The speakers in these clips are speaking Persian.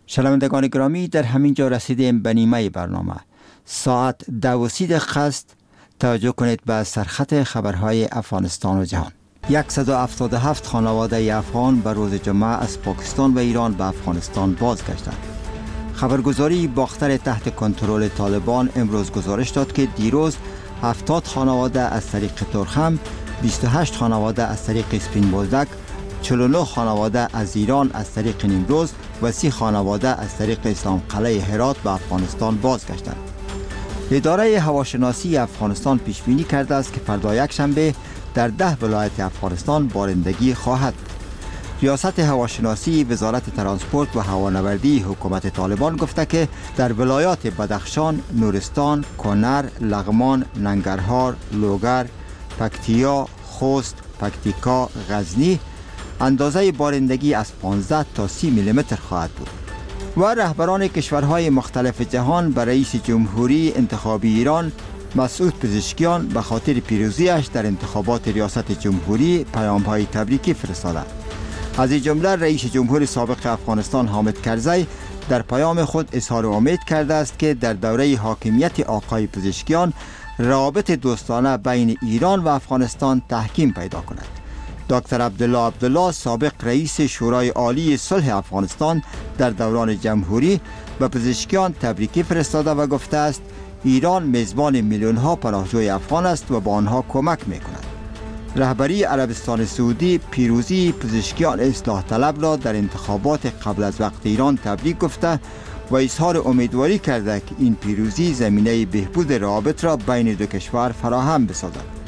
شنوندگان گرامی، در همین جا رسیدیم به نیمه برنامه. ساعت 12:30 است. توجه کنید به سرخط خبرهای افغانستان و جهان. 177 خانواده افغان به روز جمعه از پاکستان و ایران به افغانستان بازگشتند. خبرگزاری باختر تحت کنترل طالبان امروز گزارش داد که دیروز 70 خانواده از طریق ترخم، 28 خانواده از طریق اسپین بولدک، 49 خانواده از ایران از طریق نیمروز و 30 خانواده از طریق اسلام قلعه هرات به افغانستان بازگشتند. اداره هواشناسی افغانستان پیش بینی کرده است که فردا یکشنبه در 10 ولایت افغانستان بارندگی خواهد بود. ریاست هواشناسی وزارت ترانسپورت و هوانوردی حکومت طالبان گفته که در ولایات بدخشان، نورستان، کنر، لغمان، ننگرهار، لوگر، پکتیا، خوست، پکتیکا، غزنی اندازه بارندگی از 15 تا 30 میلیمتر خواهد بود. و رهبران کشورهای مختلف جهان به رئیس جمهوری انتخابی ایران مسعود پزشکیان به خاطر پیروزیش در انتخابات ریاست جمهوری پیام‌های تبریکی فرستادند. از این جمله رئیس جمهور سابق افغانستان حامد کرزی در پیام خود اظهار امید کرده است که در دوره حاکمیت آقای پزشکیان روابط دوستانه بین ایران و افغانستان تحکیم پیدا کند. دکتر عبدالله سابق رئیس شورای عالی صلح افغانستان در دوران جمهوری به پزشکیان تبریکی فرستاده و گفته است ایران میزبان میلیون ها پناهجوی افغان است و به آنها کمک میکند. رهبری عربستان سعودی پیروزی پزشکیان اصلاح طلب را در انتخابات قبل از وقت ایران تبریک گفته و اظهار امیدواری کرده که این پیروزی زمینه بهبود روابط را بین دو کشور فراهم بسازد.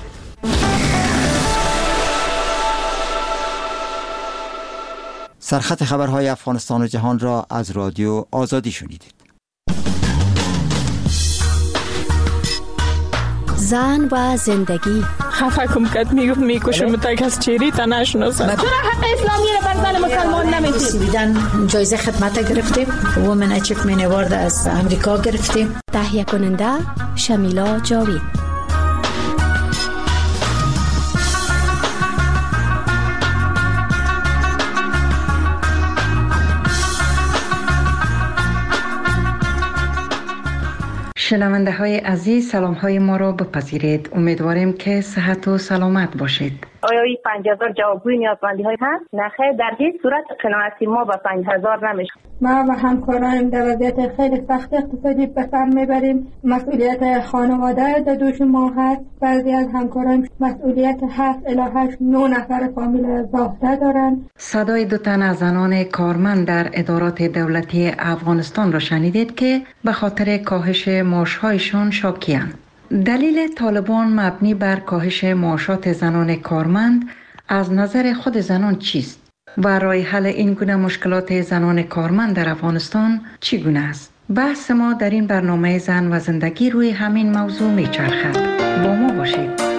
سرخط خبرهای افغانستان و جهان را از رادیو آزادی شنیدید. زن و زندگی. خفه کم کد میکشم تا کس چیری تا نشناسم. چرا حق اسلامی را بر زن مسلمان نمیدید؟ بیدن جایزه خدمت گرفتیم. وومن اچیومنت اوارد از امریکا گرفتیم. تهیه کننده شمیلا جاوید. شنونده های عزیز، سلام های ما را بپذیرید. امیدواریم که صحت و سلامت باشید. آیا این 5000 جوابگوی نیازمندی های هست؟ نخیر، در هیچ صورت قناعتی ما با 5000 نمیشه. ما و همکارایم در وضعیت خیلی سخت اقتصادی به سر میبریم. مسئولیت خانواده در دوش ما هست. بعضی از همکارایم مسئولیت 7 الی 8 9 نفر فامیل زاخته دارند. صدای دو تن از زنان کارمند در ادارات دولتی افغانستان را شنیدید که به خاطر کاهش معاشهایشان شاکی‌اند. دلیل طالبان مبنی بر کاهش معاشات زنان کارمند از نظر خود زنان چیست و راه حل این گونه مشکلات زنان کارمند در افغانستان چگونه است؟ بحث ما در این برنامه زن و زندگی روی همین موضوع میچرخد. با ما باشید.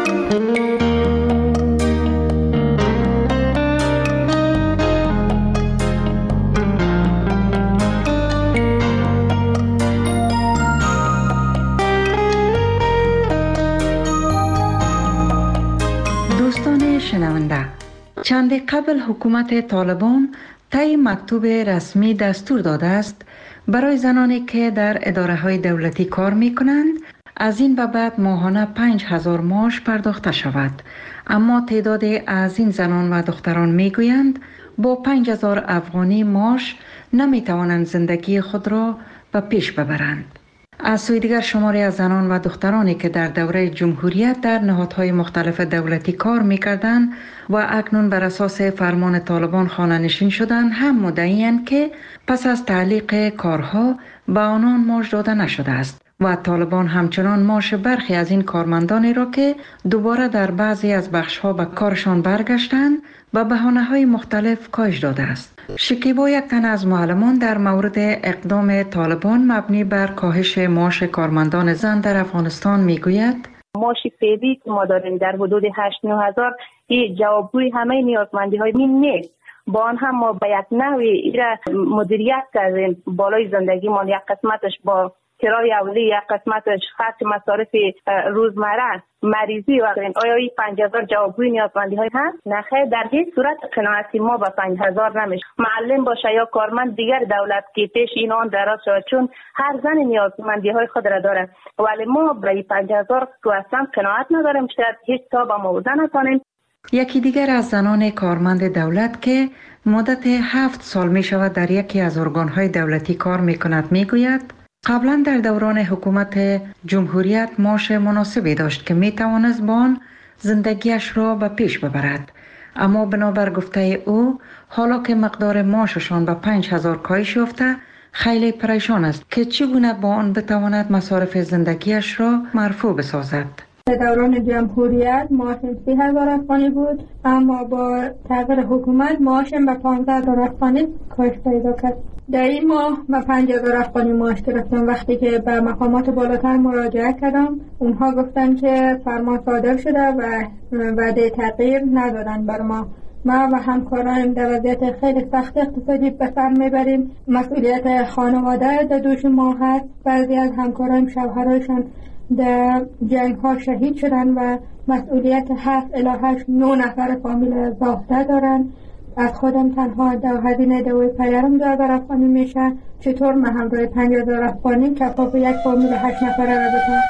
شنونده، چند قبل حکومت طالبان طی مکتوب رسمی دستور داده است برای زنانی که در اداره های دولتی کار می کنند از این به بعد ماهانه 5000 معاش پرداخته شود. اما تعداد از این زنان و دختران می گویند با 5000 افغانی معاش نمی توانند زندگی خود را به پیش ببرند. از سوی دیگر شماری از زنان و دخترانی که در دوره جمهوریت در نهادهای مختلف دولتی کار می‌کردند و اکنون بر اساس فرمان طالبان خانه‌نشین شدند هم مدعی‌اند که پس از تعلیق کارها به آنان معاش داده نشده است و طالبان همچنان معاش برخی از این کارمندانی را که دوباره در بعضی از بخش‌ها به کارشان برگشتند و بهانه‌های مختلف کاهش داده است. شکیبا یک تن از معلمان در مورد اقدام طالبان مبنی بر کاهش معاش کارمندان زن در افغانستان میگوید معاش فعلی که ما داریم در حدود 8-9 هزار این جوابگوی همه نیازمندی های این نیست. با آن هم ما به یک نحوی مدیریت کردیم بالای زندگی ما، یک قسمتش با کرای اولی یا قسمتش خرج مصارف روزمره مریضی و غیره. آیا این 5000 جوابگوی نیازمندی های هست؟ نخیر، در هیچ صورت قناعتی ما با 5000 نمیشه. معلم باشه یا کارمند دیگر دولت که پیش این آن دراز شود، چون هر زن نیازمندی های خود را داره، ولی ما با 5000 تو اصلا قناعت نداریم، شاید هیچ تا با موضوع نکنیم. یکی دیگر از زنان کارمند دولت که مدت 7 سال می شود در یکی از ارگان‌های دولتی کار می کند می گوید قبلا در دوران حکومت جمهوریت معاش مناسبی داشت که می توانست با آن زندگیش را به پیش ببرد، اما بنابر گفته او حالا که مقدار معاششان به 5000 کاهش یافته خیلی پریشان است که چگونه با آن بتواند مصارف زندگیش را مرفوع بسازد. در دوران جمهوریت معاشم 30,000 افغانی بود، اما با تغییر حکومت معاشم به 15,000 افغانی کاهش پیدا کرد. در این ماه به 5,000 افغانی معاش گرفتم. وقتی که به مقامات بالاتر مراجعه کردم، اونها گفتن که فرمان صادر شده و وعده تغییر ندادن بر ما. ما و همکارایم در وضعیت خیلی سخت اقتصادی به سر میبریم. مسئولیت خانواده در دوش ما هست. بعضی از همکارایم شوهرایشان در جنگ ها شهید شدن و مسئولیت 7 الی 8 9 نفر فامیل زاخته دارن. از خودم تنها هزینه دوای پدرم 2,000 افغانی میشه. چطور من همراه 5,000 افغانی کفاف یک فامیل 8 نفره را بکنم؟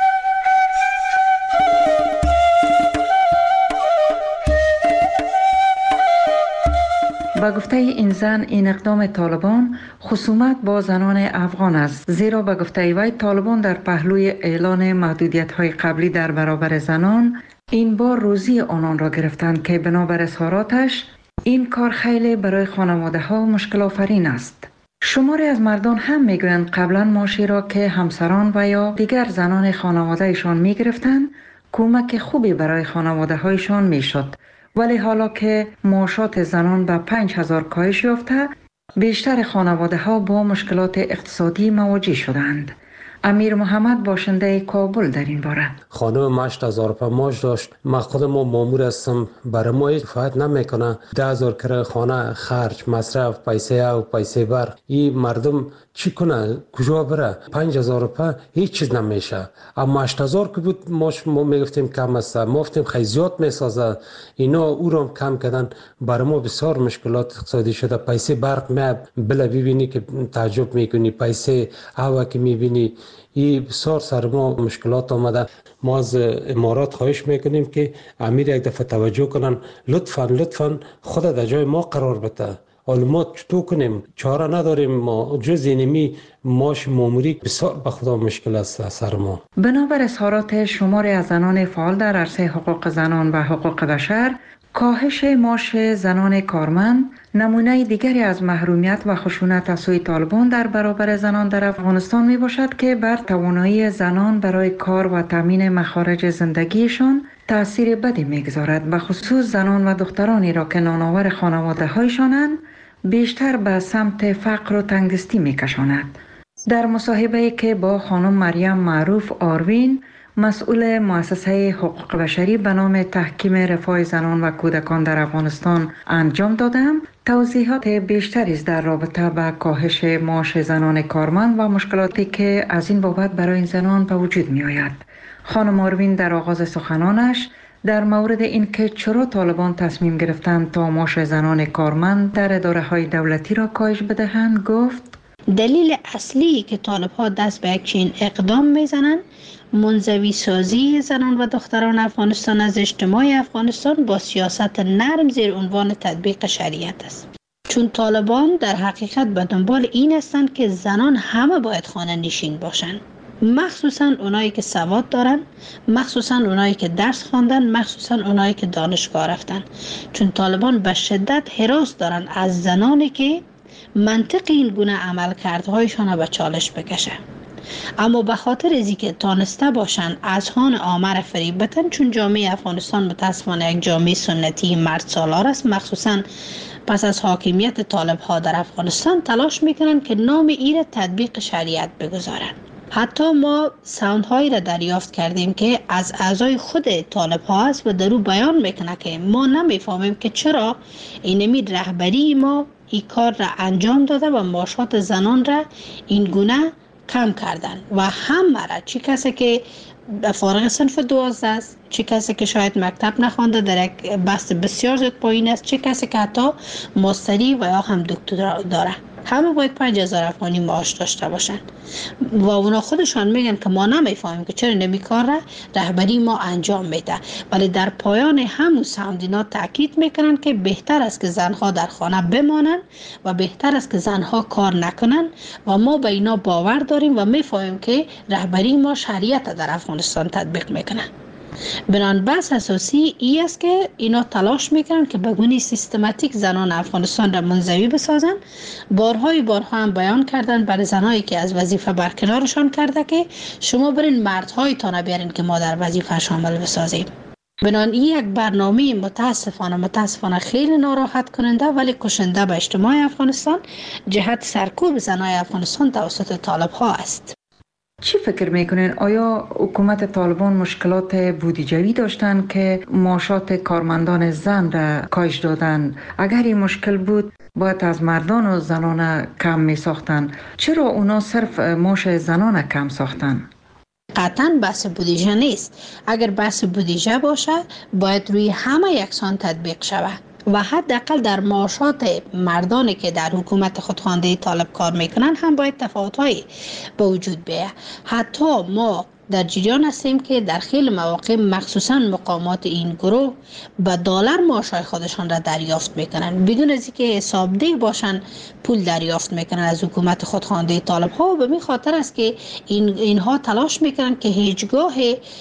با گفته این زن، این اقدام طالبان خصومت با زنان افغان است، زیرا با گفته وی طالبان در پهلوی اعلان محدودیت‌های قبلی در برابر زنان این بار روزی آنان را گرفتند که بنابر اظهاراتش این کار خیلی برای خانواده ها مشکل آفرین است. شماری از مردان هم میگویند قبلا معاشی را که همسران و یا دیگر زنان خانواده ایشان میگرفتند کمک خوبی برای خانواده هایشان میشد، ولی حالا که معاشات زنان به 5,000 کاهش یافته بیشتر خانواده ها با مشکلات اقتصادی مواجه شدند. امیر محمد باشنده کابل در این باره: خانم 8,000 روپیه معاش داشت. من خودم مامور هستم، برای ما هیچ فایده نمیکنه. 10,000 کرایه خانه، خرج، مصرف، پیسه او، پیسه برق. این مردم چی کنه؟ کجا بره؟ 5,000 روپیه هیچ چیز نمیشه. اما 8,000 که بود معاش ما میگفتیم کم است، ما گفتیم خیلی زیاد میسازه. اینا او رو کم کردن. برای ما بسیار مشکلات اقتصادی شده. پیسه برق می بله ببینی که تعجب میکنی، پیسه او که میبینی این بسیار سر ما مشکلات آمده. ما از امارات خواهش میکنیم که امیر یک دفعه توجه کنن، لطفاً خود در جای ما قرار بده. حالا ما چطور کنیم؟ چاره نداریم. ما جز اینمی معاش ماموری بسیار به خدا مشکل است سر ما. بنابر اظهارات شماری از زنان فعال در عرصه حقوق زنان و حقوق بشر، کاهش معاش زنان کارمند نمونه دیگری از محرومیت و خشونت از سوی طالبان در برابر زنان در افغانستان می باشد که بر توانایی زنان برای کار و تامین مخارج زندگیشان تأثیر بدی میگذارد. به خصوص زنان و دخترانی را که نانآور خانواده هایشانند بیشتر به سمت فقر و تنگدستی میکشاند. در مصاحبه‌ای که با خانم مریم معروف آروین، مسئول مؤسسه حقوق بشری به نام تحکیم رفاه زنان و کودکان در افغانستان انجام دادم، توضیحات بیشتری در رابطه با کاهش معاش زنان کارمند و مشکلاتی که از این بابت برای این زنان به وجود می آید. خانم آروین در آغاز سخنانش در مورد اینکه چرا طالبان تصمیم گرفتند تا معاش زنان کارمند در اداره‌های دولتی را کاهش بدهند گفت: دلیل اصلی که طالب‌ها دست به یک چنین اقدام میزنند منزوی سازی زنان و دختران افغانستان از اجتماع افغانستان با سیاست نرم زیر عنوان تطبیق شریعت است. چون طالبان در حقیقت به دنبال این هستند که زنان همه باید خانه نشین باشند، مخصوصا اونایی که سواد دارن، مخصوصا اونایی که درس خواندن، مخصوصا اونایی که دانشگاه رفتن. چون طالبان به شدت هراس دارن از زنانی که منطق این گونه عملکردهایشان را به چالش بکشه. اما به خاطر ازی که تانسته باشن از هان آمر فریب بتن، چون جامعه افغانستان متاسفانه یک جامعه سنتی مرد سالار است، مخصوصا پس از حاکمیت طالب ها در افغانستان تلاش میکنن که نام این تطبیق شریعت بگذارن. حتی ما ساوندهایی را دریافت کردیم که از اعضای خود طالب ها است و در او بیان میکنه که ما نمیفهمیم که چرا اینمی رهبری ما این کار را انجام داده و معاشات زنان را این گونه کم کردن و همه را، چی کسی که فارغ صنف 12 است، چه کسی که شاید مکتب نخوانده در یک بست بسیار زیاد پایین است، چه کسی که حتی ماستری و یا هم دکترا داره، همه باید 5000 افغانی معاش داشته باشند و اونا خودشان میگن که ما نمیفهمیم که چرا نمی کار را رهبری ما انجام میده. ولی در پایان همون ساوندینا تاکید میکنن که بهتر است که زنها در خانه بمانند و بهتر است که زنها کار نکنند و ما به اینا باور داریم و میفهمیم که رهبری ما شریعت در افغانستان تطبیق میکنه. بنان بحث اساسی ای است که اینا تلاش میکنن که به گونه سیستماتیک زنان افغانستان را منزوی بسازن. بارها هم بیان کردن برای زنایی که از وظیفه برکنارشان کرده که شما برین مردهایتان بیارین که ما در وظیفه شامل بسازیم. بنان این یک برنامه متاسفانه خیلی ناراحت کننده ولی کشنده به اجتماع افغانستان جهت سرکوب زنای افغانستان توسط طالب ها است. چی فکر میکنین؟ آیا حکومت طالبان مشکلات بودجویی داشتن که معاشات کارمندان زن را کاهش دادن؟ اگر این مشکل بود باید از مردان و زنان کم می ساختن. چرا اونا صرف معاش زنان کم ساختن؟ قطعاً بحث بودجه نیست. اگر بحث بودجه باشه باید روی همه یکسان تطبیق شود و حداقل در معاشات مردانی که در حکومت خودخوانده طالب کار میکنن هم باید تفاوت‌هایی به وجود بیاید. حتی ما در جریان هستیم که در خیلی مواقع مخصوصا مقامات این گروه به دلار معاشای خودشان را دریافت میکنن بدون از اینکه حسابدهی باشن، پول دریافت میکنن از حکومت خودخوانده طالب ها و به این خاطر است که اینها تلاش میکنن که هیچگاه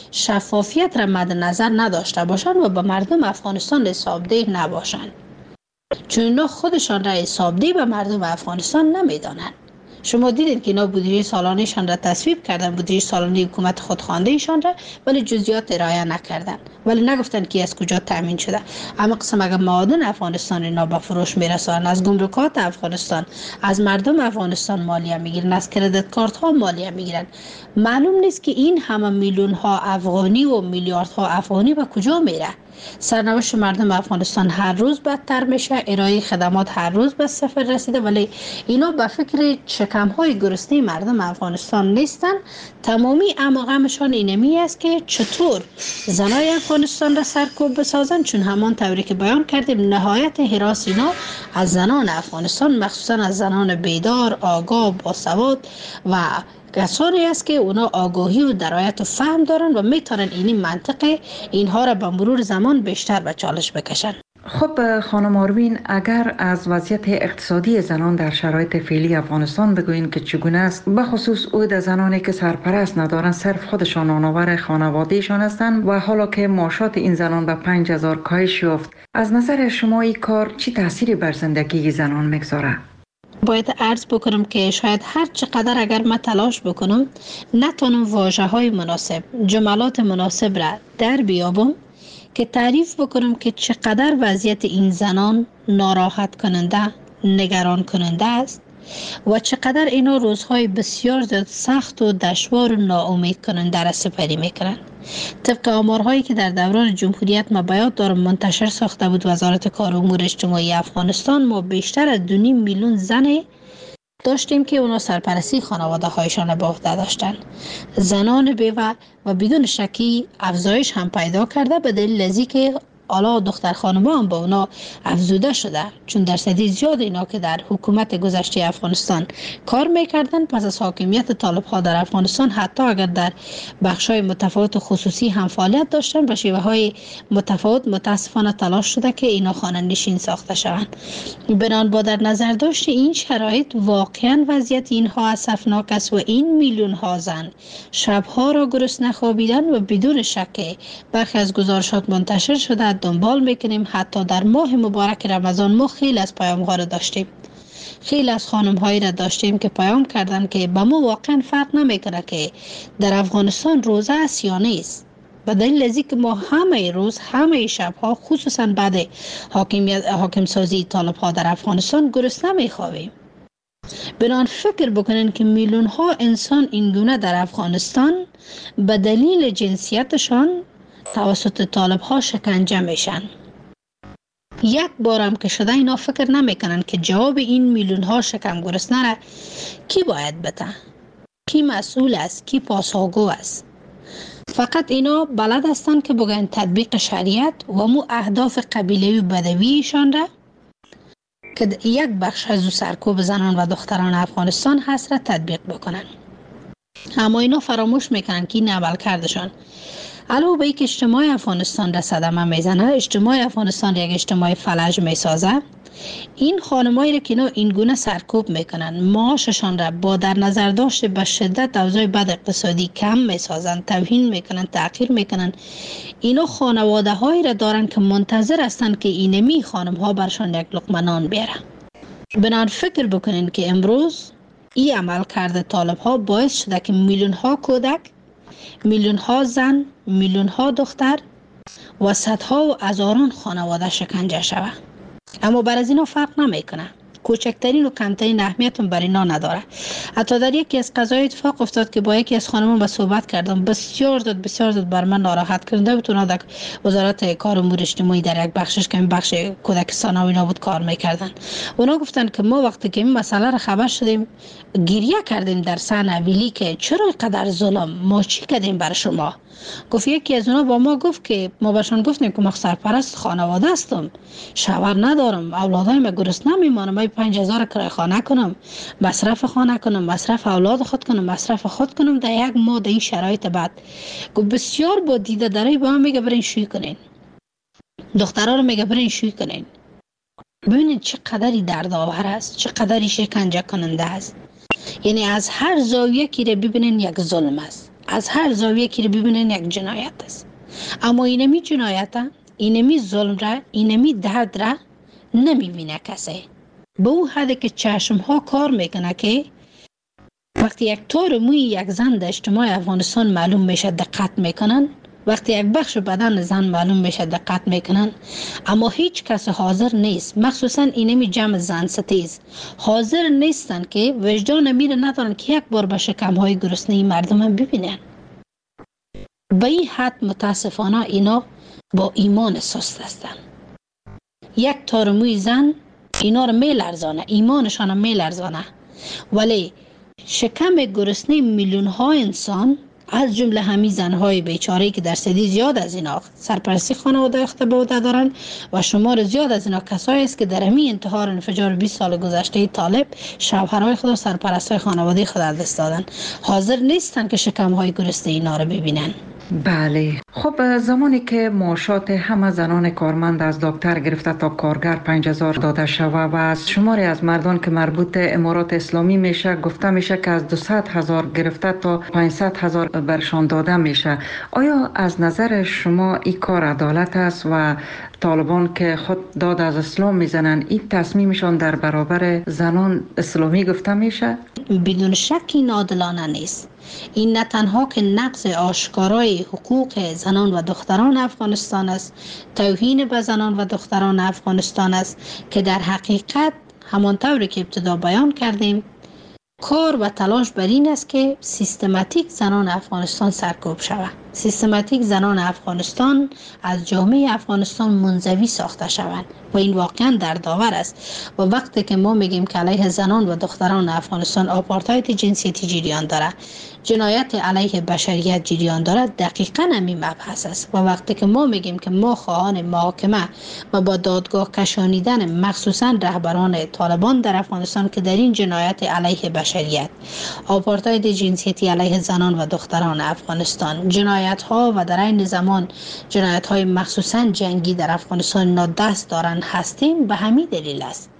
شفافیت را مد نظر نداشته باشن و به مردم افغانستان حسابده نباشن، چون اینا خودشان را حسابده به مردم افغانستان نمیدانن. شما دیدید که اینا بودجه سالانه‌شان را تصویب کردن، بودجه سالانه حکومت خودخوانده‌شان را، ولی جزئیات رعایت نکردن، ولی نگفتن که از کجا تامین شده. اما قسم اگر معادن افغانستان اینا به فروش میرسونن، از گمرکات افغانستان، از مردم افغانستان مالیه میگیرن، از کردیت کارت ها مالیه میگیرن، معلوم نیست که این همه میلیون ها افغانی و میلیاردها افغانی به کجا میره. سرنوشت مردم افغانستان هر روز بدتر میشه، ارائه خدمات هر روز به صفر رسیده، ولی اینا به فکر شکم‌های گرسنه مردم افغانستان نیستن. تمامی غمشان اینمی است که چطور زنای افغانستان را سرکوب بسازن، چون همان طوری که بیان کردیم نهایت هراس اینا از زنان افغانستان، مخصوصا از زنان بیدار، آگاه، باسواد و کسانی است که اونا آگاهی و درایت و فهم دارن و میتونن اینی منطق اینها را به مرور زمان بیشتر به چالش بکشن. خب خانم آروین، اگر از وضعیت اقتصادی زنان در شرایط فعلی افغانستان بگوین که چگونه است، به خصوص عود زنانی که سرپرست ندارن، صرف خودشان آنآور خانوادهشان هستند و حالا که معاشات این زنان به 5000 کاهش یافت، از نظر شما این کار چی تأثیری بر زندگی زنان میگذاره؟ باید عرض بکنم که شاید هر چقدر اگر من تلاش بکنم نتونم واژه های مناسب، جملات مناسب را در بیابم که تعریف بکنم که چقدر وضعیت این زنان ناراحت کننده، نگران کننده است و چقدر اینا روزهای بسیار زیاد سخت و دشوار و ناامید کننده را سپری میکنن. طبق آمارهایی که در دوران جمهوریت ما بیاد دارم منتشر ساخته بود وزارت کار و امور اجتماعی افغانستان، ما بیشتر از 2.5 میلیون زن داشتیم که اونا سرپرستی خانواده هایشان به عهده داشتن. زنان بیوه و بدون شکی افزایش هم پیدا کرده به دلیل از اینکه حالا دختر خانم‌ها هم با اونا افزوده شده، چون درصدی زیاد اینا که در حکومت گذشته افغانستان کار میکردن پس از حاکمیت طالب‌ها در افغانستان، حتی اگر در بخش‌های متفاوت خصوصی هم فعالیت داشتن، به شیوه‌های متفاوت متاسفانه تلاش شده که اینا خانه‌نشین ساخته شوند. بنابراین با در نظر داشت این شرایط واقعا وضعیت اینها اسفناک است و این میلیون ها زن شب‌ها را گرسنه خوابیدن و بدون شک برخی از گزارشات منتشر شده دنبال میکنیم. حتی در ماه مبارک رمضان ما خیلی از پیام‌ها را داشتیم، خیلی از خانم‌هایی را داشتیم که پیام کردن که به ما واقعا فرق نمیکنه که در افغانستان روزه است یا نیست، به دلیل از اینکه ما همه روز همه شب‌ها خصوصا بعد حاکم سازی طالب‌ها در افغانستان گرسنه میخوابیم. بنان فکر بکنین که میلیون ها انسان اینگونه در افغانستان به دلیل جنسیتشان توسط طالب ها شکنجه میشن. یک بارم که شده اینا فکر نمیکنن که جواب این میلیون ها شکم گرسنه را کی باید بده؟ کی مسئول است، کی پاسخگو است. فقط اینا بلد هستند که بگن تطبیق شریعت و مو اهداف قبیله و بدویشان را که یک بخش از او سرکوب زنان و دختران افغانستان هست را تطبیق بکنن. اما اینا فراموش میکنن که این عمل کردشان علاوه به اینکه اجتماع افغانستان را صدمه میزنه، اجتماع افغانستان یک اجتماع فلج میسازه. این خانمایی را که اینا این گونه سرکوب میکنن، معاششان را با در نظر داشته به شدت اوضاع بد اقتصادی کم میسازن، توهین میکنن، تحقیر میکنن. اینا خانواده هایی را دارن که منتظر هستند که اینمی خانم ها برشان یک لقمه نان بیاره. بنابراین فکر بکنین که امروز این عمل کرده طالب ها باعث شده که میلیون ها کودک، میلیون ها زن، میلیون ها دختر و صدها و هزاران خانواده شکنجه شود. اما بر از اینا فرق نمیکنه. کوچکترین و کمترین اهمیت بر اینا نداره. حتی در یکی از قضایا اتفاق افتاد که با یکی از خانمان با صحبت کردم، بسیار زود بر من ناراحت کردنده بود. اونا در وزارت کار امور اجتماعی در یک بخشش که این بخش کودک ثانوی نبود کار میکردن. اونا گفتن که ما وقتی که این مسئله را خبر شدیم گریه کردیم در صحن ویلی که چرا اینقدر ظلم، ما چی کردیم بر شما. گفت یکی از اونا با ما گفت که ما برشان گفتیم که ما سرپرست خانواده هستم، شوهر ندارم، اولادایم گرسنه میمانم، من 5000 کرایه خانه کنم، مصرف خانه کنم، مصرف اولاد خود کنم، مصرف خود کنم در یک ماه در این شرایط بد. گفت بسیار با دیده داری با هم میگه برین شوی کنین، دخترها رو میگه برین شوی کنین. ببینید چقدری دردآور است، چقدری شکنجه کننده است. یعنی از هر زاویه که ببینین یک ظلم است، از هر زاویه که ببینین یک جنایت است. اما اینمی جنایت، اینمی ظلم را، اینمی درد را نمیبینه کسی. به اون حدی که چشم ها کار میکنه که وقتی یک طور موی یک زن در اجتماع افغانستان معلوم میشه دقت میکنن، وقتی یک بخش بدن زن معلوم میشه دقت میکنن، اما هیچ کس حاضر نیست، مخصوصا اینمی جمع زن ستیز حاضر نیستن که وجدان میره ندارن که یک بار به شکم های گرسنه مردم هم ببینن. به این حد متاسفانه اینا با ایمان سست هستن. یک تار موی زن اینا رو میلرزانه، ایمانشان رو میلرزانه، ولی شکم گرسنه میلیون ها انسان از جمله همین زنهای بیچاره که درصدی زیاد از اینا سرپرستی خانواده اختباده دارن و شمار زیاد از اینا کسایی است که در همین انتحار انفجار 20 سال گذشته طالب شوهرای خود و سرپرستای خانواده خود از دست دادن، حاضر نیستن که شکمهای گرسنه اینا رو ببینن. بله. خب زمانی که معاشات همه زنان کارمند از دکتر گرفته تا کارگر 5000 داده شوه و از شماری از مردان که مربوط امارات اسلامی میشه گفته میشه که از 200,000 گرفته تا 500,000 برشان داده میشه، آیا از نظر شما این کار عدالت است و طالبان که خود داد از اسلام میزنن این تصمیمشان در برابر زنان اسلامی گفته میشه؟ بدون شک این عادلانه نیست. این نه تنها که نقض آشکارای حقوق زنان و دختران افغانستان است، توهین به زنان و دختران افغانستان است که در حقیقت همانطوری که ابتدا بیان کردیم کار و تلاش بر این است که سیستماتیک زنان افغانستان سرکوب شود، سیستماتیک زنان افغانستان از جامعه افغانستان منزوی ساخته شوند و این واقعا دردآور است. و وقتی که ما میگیم که علیه زنان و دختران افغانستان آپارتاید جنسیتی جریان داره، جنایت علیه بشریت جریان داره، دقیقاً همین مبحث است. و وقتی که ما میگیم که ما خواهان محاکمه و با دادگاه کشانیدن مخصوصا رهبران طالبان در افغانستان که در این جنایت علیه بشریت، آپارتاید جنسیتی علیه زنان و دختران افغانستان، جنایت ها و در این زمان جنایت های مخصوصا جنگی در افغانستان نادست دارن هستیم، به همین دلیل است.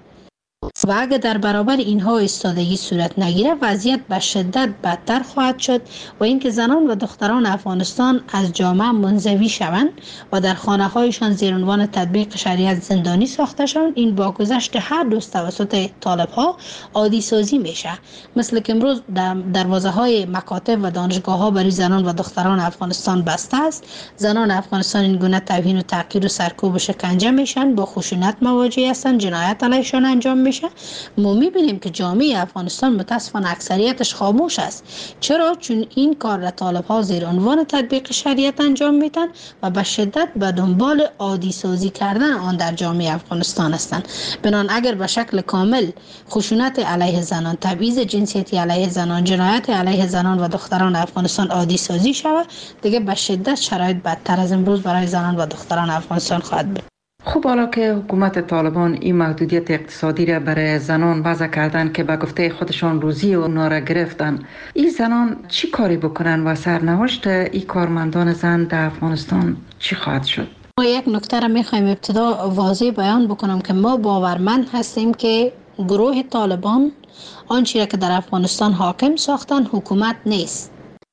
و اگر در برابر اینها ایستادگی صورت نگیره وضعیت به شدت بدتر خواهد شد و اینکه زنان و دختران افغانستان از جامعه منزوی شوند و در خانه هایشان زیر عنوان تطبیق شریعت زندانی ساخته شوند. این با گذشت هر دوست توسط طالب ها عادی سازی میشه، مثل که امروز دروازه های مکاتب و دانشگاه ها برای زنان و دختران افغانستان بسته است. زنان افغانستان این گونه توهین و تحقیر و سرکوب و شکنجه میشن، با خشونت مواجه هستند، جنایت علیشان انجام میشه ما میبینیم که جامعه افغانستان متاسفانه اکثریتش خاموش است. چرا؟ چون این کار را طالب ها زیر عنوان تطبیق شریعت انجام میدن و به شدت به دنبال عادی سازی کردن آن در جامعه افغانستان هستند. بنان اگر به شکل کامل خشونت علیه زنان، تبعیض جنسیتی علیه زنان، جنایت علیه زنان و دختران افغانستان عادی سازی شود، دیگه به شدت شرایط بدتر از امروز برای زنان و دختران افغانستان خواهد بود. خب حالا که حکومت طالبان این محدودیت اقتصادی را برای زنان وضع کردن که به گفته خودشان روزی اونا را گرفتن، این زنان چی کاری بکنن و سرنوشت این کارمندان زن در افغانستان چی خواهد شد؟ ما یک نکته را میخوایم ابتدا واضح بیان بکنم که ما باورمند هستیم که گروه طالبان آنچه که در افغانستان حاکم ساختن حکومت نیست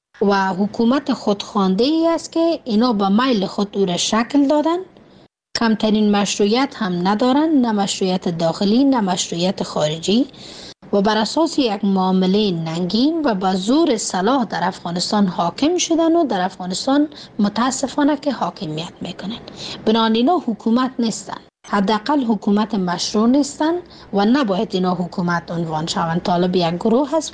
و حکومت خودخوانده ای است که اینا به میل خود او را شکل دادن. کمترین مشروعیت هم ندارن، نه مشروعیت داخلی نه مشروعیت خارجی، و بر اساس یک معامله ننگین و با زور سلاح در افغانستان حاکم شدن و در افغانستان متاسفانه که حاکمیت میکنن. بنابراین اینا حکومت نیستن، حداقل حکومت مشروع نیستن و نباید اینا حکومت عنوان شوند. طالب یک گروه هست.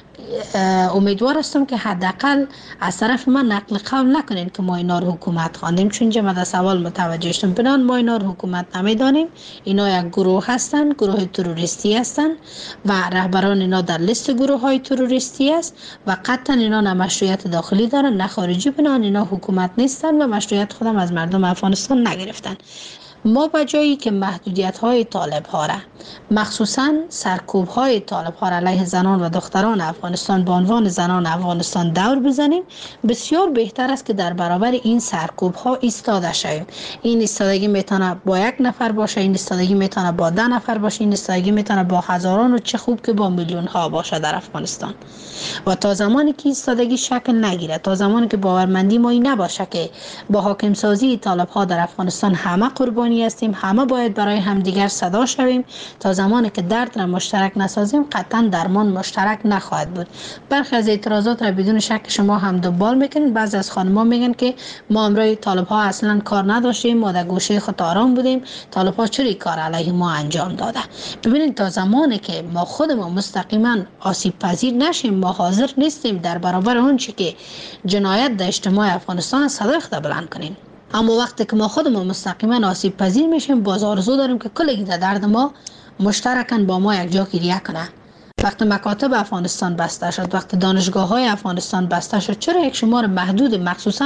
امیدوار هستم که حداقل از طرف من نقل قول نکنین که ما اینا رو حکومت خواندیم، چون جمع در سوال متوجه شدم. بنان ما اینا رو حکومت نمیدانیم. اینا یک گروه هستن، گروه تروریستی هستن و رهبران اینا در لیست گروه های تروریستی است و قطعا اینا نه مشروعیت داخلی دارن نه خارجی. بنان اینا حکومت نیستن و مشروعیت خودم از مردم افغانستان نگرفتن. ما به جایی که محدودیت های طالب ها را، مخصوصا سرکوب های طالب ها را علیه زنان و دختران افغانستان به عنوان زنان افغانستان دور بزنیم، بسیار بهتر است که در برابر این سرکوب ها ایستاده شویم. این ایستادگی میتونه با یک نفر باشه، این ایستادگی میتونه با 10 نفر باشه، این ایستادگی میتونه با هزاران و چه خوب که با میلیون ها باشه در افغانستان. و تا زمانی که ایستادگی شکل نگیره، تا زمانی که باورمندی ما این نباشه که با حاکم سازی طالب ها در افغانستان همه قربانی هستیم، همه باید برای همدیگر صدا شویم، تا زمانی که درد را مشترک نسازیم قطعا درمان مشترک نخواهد بود. برخی از اعتراضات را بدون شک شما هم دنبال میکنید. بعضی از خانم‌ها میگن که ما امروز طالب ها اصلا کار نداشتیم، ما در گوشه خود آرام بودیم، طالب ها چرا کار علیه ما انجام داده. ببینید تا زمانی که ما خودمون مستقیما آسیب پذیر نشیم، ما حاضر نیستیم در برابر اون چی که جنایت در اجتماع افغانستان صدای خود بلند کنیم. اما وقتی که ما خودمون مستقیما آسیب پذیر میشیم، باز آرزو داریم که کل درد ما مشترکاً با ما یک جا گریه کنه. وقتی مکاتب افغانستان بسته شد، وقتی دانشگاه های افغانستان بسته شد، چرا یک شمار محدود، مخصوصا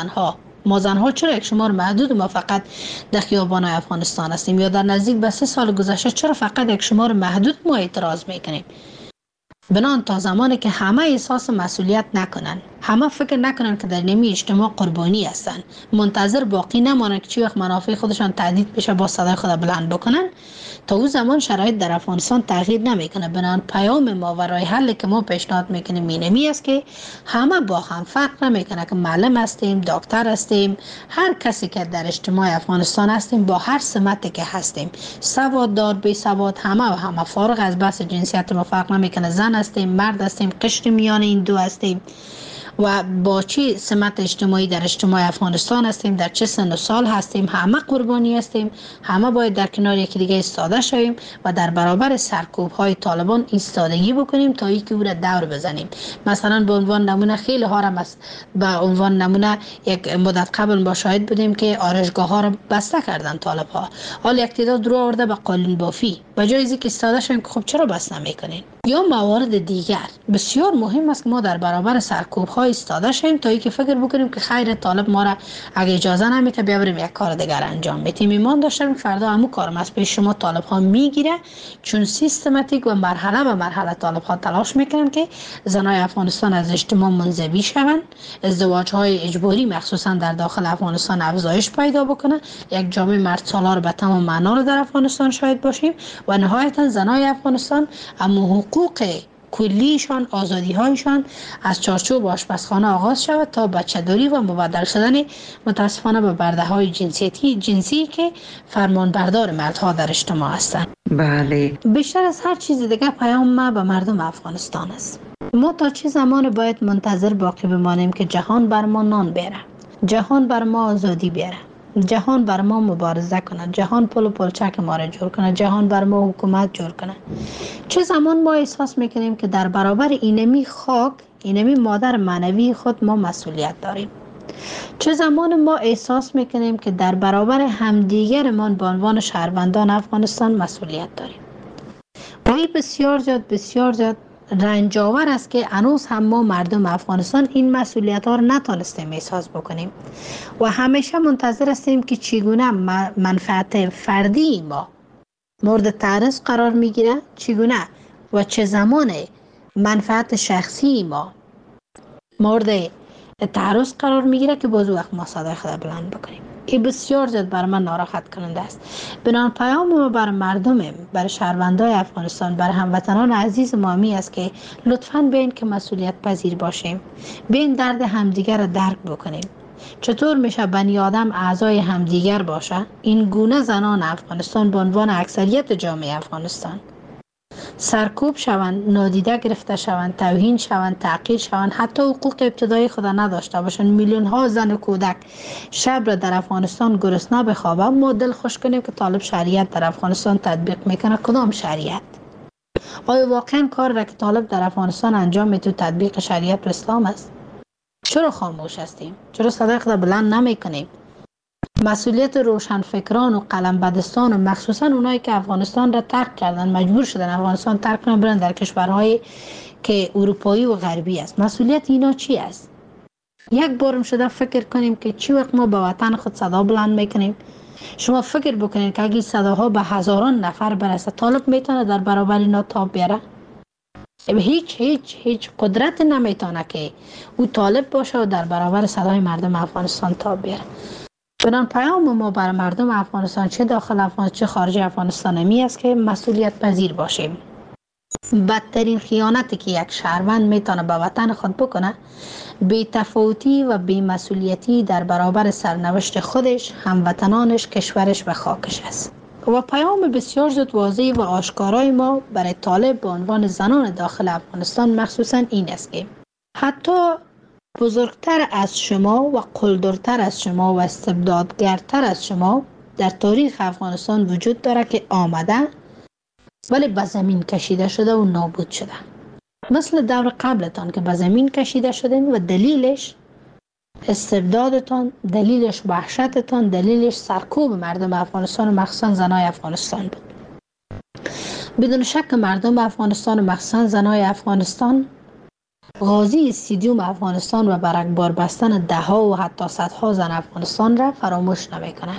ما زنها چرا یک شمار محدود ما فقط در خیابان افغانستان هستیم؟ یا در نزدیک به 3 سال گذشته چرا فقط یک شمار محدود ما اعتراض میکنیم؟ بنان تا زمانی که همه احساس مسئولیت نکنن، همه فکر نکنن که در نیمی اجتماع قربانی هستن، منتظر باقی نمانن که چی وقت منافع خودشان تهدید بشه با صدای خود بلند بکنن، تا اون زمان شرایط در افغانستان تغییر نمیکنه. بنان پیام ما و راه حل که ما پیشنهاد میکنیم اینمی است که همه با هم، فرق نمیکنه که معلم هستیم، دکتر هستیم، هر کسی که در اجتماع افغانستان هستیم، با هر سمتی که هستیم، سواددار بی سواد، همه فارغ از بحث جنسیت ما فرق نمیکنه، زن هستیم، مرد هستیم، قشر میان این دو هستیم و با چه سمت اجتماعی در اجتماع افغانستان هستیم، در چه سن و سال هستیم، همه قربانی هستیم. همه باید در کنار یکی دیگه ایستاده شویم و در برابر سرکوب های طالبان ایستادگی بکنیم تا اینکه او را دور بزنیم. مثلا به عنوان نمونه خیلی ها را به عنوان نمونه یک مدت قبل ما شاهد بودیم که آرایشگاه ها را بسته کردن طالب ها. حال یک تعداد رو آورده به قالین بافی، به جای اینکه ایستاده شویم که خب چرا بس نمیکنین؟ یا موارد دیگر. بسیار مهم است که ما در برابر سرکوب ها ایستاده شیم تا اینکه فکر بکنیم که خیر طالب ما را اگه اجازه نمیده بیا بریم یک کار دیگر انجام بدیم. ایمان داشتم فردا همون کارم از پیش شما طالب ها میگیره، چون سیستماتیک و مرحله به مرحله طالب ها تلاش میکنن که زنای افغانستان از اجتماع منزوی شوند، ازدواج های اجباری مخصوصا در داخل افغانستان افزایش پیدا بکنه، یک جامعه مرد سالار به تمام معنا رو در افغانستان شاهد باشیم و نهایتا زنای افغانستان اما حقوق کلیشان، آزادی هایشان از چارچوب آشپزخانه آغاز شود تا بچه‌داری و مبدل شدن متاسفانه به برده های جنسی که فرمانبردار مردها در اجتماع هستند. بله. بیشتر از هر چیز دیگه پیام ما به مردم افغانستان است. ما تا چه زمان باید منتظر باقی بمانیم که جهان بر ما نان بیاره، جهان بر ما آزادی بیاره؟ جهان بر ما مبارزه کنه، جهان پل و پلچک ما را جور کنه، جهان بر ما حکومت جور کنه. چه زمان ما احساس میکنیم که در برابر اینمی خاک، اینمی مادر معنوی خود ما مسئولیت داریم. چه زمان ما احساس میکنیم که در برابر همدیگرمان به عنوان شهروندان افغانستان مسئولیت داریم. و این بسیار زیاد رنجاور است که هنوز هم ما مردم افغانستان این مسئولیت ها را نتانستیم احساس بکنیم و همیشه منتظر هستیم که چگونه منفعت فردی ما مورد تعرض قرار میگیره، چگونه و چه زمان منفعت شخصی ما مورد تعرض قرار میگیره که باز وقت ما صدای خود بلند بکنیم. این بسیار زیاد بر من ناراحت کننده است. بنابراین پیام ما بر مردم، بر شهروندان افغانستان، بر هموطنان عزیز ما می است که لطفاً بیاین که مسئولیت پذیر باشیم، بیاین درد همدیگر را درک بکنیم. چطور میشه بنی آدم اعضای همدیگر باشه؟ این گونه زنان افغانستان به عنوان اکثریت جامعه افغانستان سرکوب شوند، نادیده گرفته شوند، توهین شوند، تعقیر شوند، حتی حقوق ابتدایی خود نداشته باشند. میلیون ها زن و کودک شب را در افغانستان گرسنه بخوابه. ما دل خوش کنیم که طالب شریعت در افغانستان تطبیق میکنه. کدام شریعت؟ آیا واقعا کار را که طالب در افغانستان انجام میده تطبیق شریعت و اسلام است؟ چرا خاموش هستیم؟ چرا صدای خود بلند نمیکنیم؟ مسئولیت روشنفکران و قلمبدستان و مخصوصا اونایی که افغانستان را ترک کردن، مجبور شدن افغانستان ترک کنن برن در کشورهای که اروپایی و غربی است، مسئولیت اینا چی است؟ یک بارم شده فکر کنیم که چی وقت ما به وطن خود صدا بلند میکنیم. شما فکر بکنید که اگه صداها به هزاران نفر برسه، طالب میتونه در برابر اینا تاب بیاره؟ هیچ قدرت نمیتونه که او طالب باشه و در برابر صدای مردم افغانستان تاب بیاره. بنان پیام ما برای مردم افغانستان، چه داخل افغانستان چه خارج افغانستان، می است که مسئولیت پذیر باشیم. بدترین خیانتی که یک شهروند میتونه به وطن خود بکنه، بی تفاوتی و بی مسئولیتی در برابر سرنوشت خودش، هموطنانش، کشورش و خاکش است. و پیام بسیار زود واضح و آشکارای ما برای طالب به عنوان زنان داخل افغانستان مخصوصا این است که حتی بزرگتر از شما و قلدرتر از شما و استبدادگرتر از شما در تاریخ افغانستان وجود داره که آمده ولی به زمین کشیده شده و نابود شده. مثل دور قبلتان که به زمین کشیده شدین و دلیلش استبدادتان، دلیلش وحشتتان، دلیلش سرکوب مردم افغانستان و مخصوصا زنای افغانستان بود. بدون شک مردم افغانستان و مخصوصا زنای افغانستان غازی استادیوم افغانستان و برگبار بستن دهها و حتی صدها زن افغانستان را فراموش نمی‌کنند.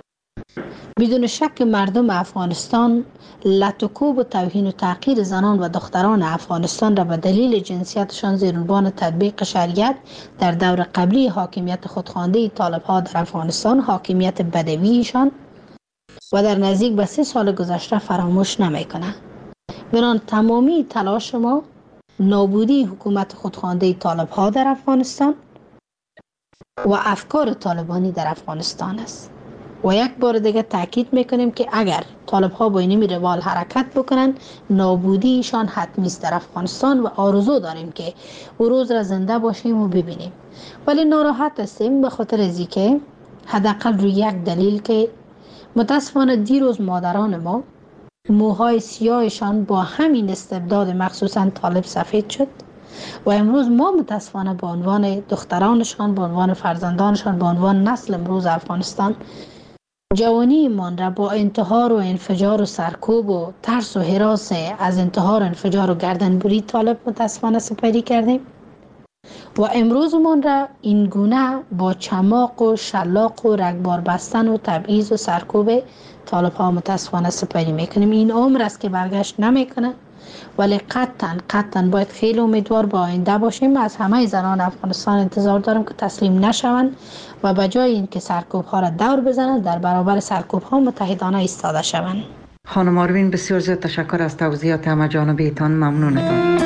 بدون شک مردم افغانستان لطکوب و توهین و تحقیر زنان و دختران افغانستان را به دلیل جنسیتشان زیر عنوان تطبیق شریعت در دور قبلی حاکمیت خودخوانده طالب‌ها در افغانستان، حاکمیت بدویشان و در نزدیک به 3 سال گذشته فراموش نمی‌کنند. بنابراین تمامی تلاش ما نابودی حکومت خودخوانده طالب‌ها در افغانستان و افکار طالبانی در افغانستان است. و یک بار دیگه تاکید میکنیم که اگر طالب‌ها با این روال حرکت بکنن، نابودیشان حتمی است در افغانستان و آرزو داریم که او روز را زنده باشیم و ببینیم. ولی ناراحت هستیم به خاطر از اینکه حداقل روی یک دلیل که متاسفانه دیروز مادران ما موهای سیاهشان با همین استبداد مخصوصا طالب سفید شد و امروز ما متاسفانه به عنوان دخترانشان، به عنوان فرزندانشان، به عنوان نسل امروز افغانستان جوانی من را با انتحار و انفجار و سرکوب و ترس و هراس از انتحار و انفجار و گردنبری طالب متاسفانه سپری کردیم و امروز من را این گونه با چماق و شلاق و رگبار بستن و تبعیض و سرکوب طالب ها متاسفانه سپری میکنیم. این عمر است که برگشت نمیکنه، ولی قطعا باید خیلی امیدوار با آینده باشیم. از همه زنان افغانستان انتظار دارم که تسلیم نشوند و به جای اینکه سرکوب ها را دور بزنند در برابر سرکوب ها متحدانه ایستاده شوند. خانم آروین بسیار زیاد تشکر از توضیحات همه جانبیتان. ممنونتان.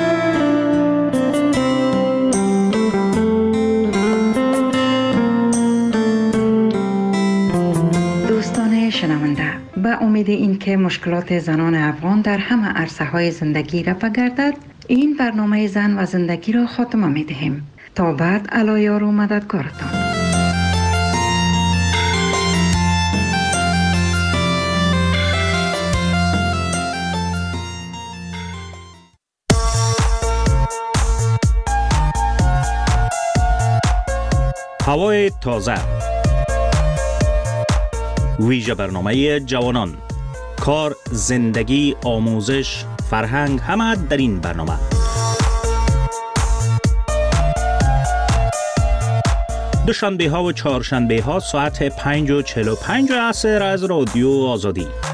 دوستان شنونده، به امید اینکه مشکلات زنان افغان در همه عرصه‌های زندگی رفع گردد، این برنامه زن و زندگی را خاتمه می‌دهیم. تا بعد، الله یار و مددگارتان. هوای تازه، ویژه برنامه جوانان، کار، زندگی، آموزش، فرهنگ، همه در این برنامه. دوشنبه ها و چهارشنبه ها ساعت 5:45 عصر از رادیو آزادی.